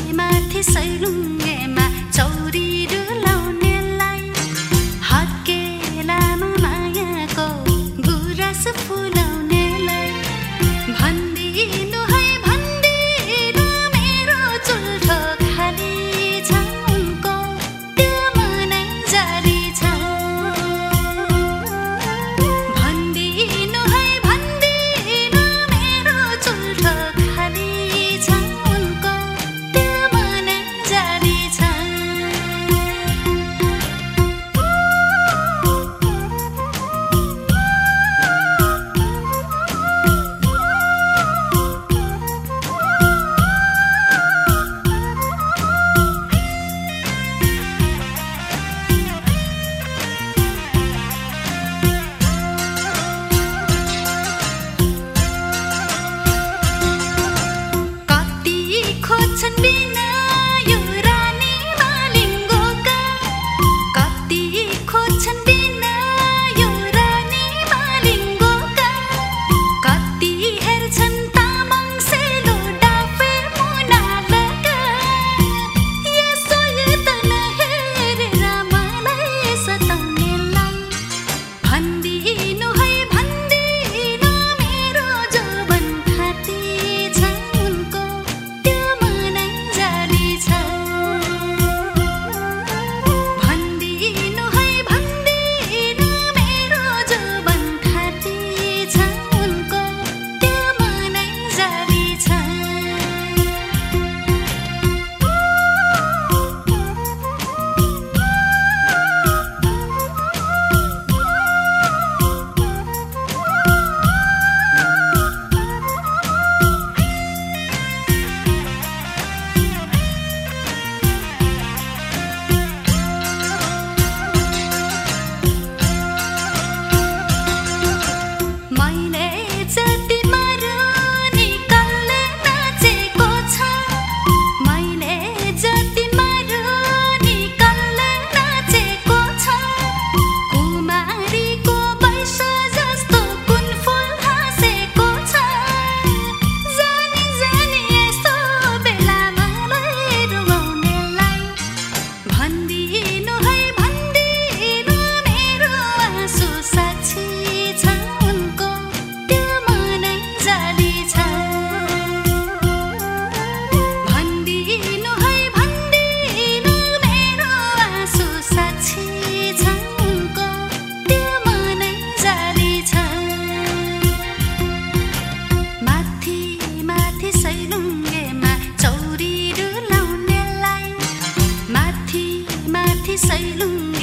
माथि सैलुङ्गेमा चौरी डुलाउनेलाई हत्केलामा मायाको गुराँस फुलाउनेलाई भन्दिनु है भन्दिनु मेरो चुल्ठो खाली छ उनको त्यो मनै जारी छ भन्दिनु है भन्दिनु मेरो चुल्ठो खाली छ उनको त्यो मनै जारी छ खोज्छन् बिना यो रानी मालिङ्गोका कति खोज्छन् बिना यो रानी मालिङ्गोका कति हेर्छन् तामाङ सेलो डाफे मुनालका यसो त नहेरेर मलाई सताउनेलाई भन्दिनु है भन्दिनु मेरो जोबन खाती छ उनको त्यो मनै जारी छ भन्दिनु है भन्दिनु मेरो जोबन खाती छ उनको त्यो मनै जारी छ मैले जति मारुनी कल्ले नाचेको छ मैले जति मारुनी कल्ले नाचेको छ कुमारीको वैश जस्तो कुन फुल हाँसेको छ जानी जानी यस्तो बेला मलाई रुवाउनेलाई भन्दिनु है भन्दिनु मेरो आँसु साक्षी छ उनको त्यो मनै जारी छ भन्दिनु है भन्दिनु मेरो आँसु साक्षी छ उनको त्यो मनै जारी छ माथि माथि सैलुङ्गेमा चौरी डुलाउनेलाई माथि माथि सैलुङ्गे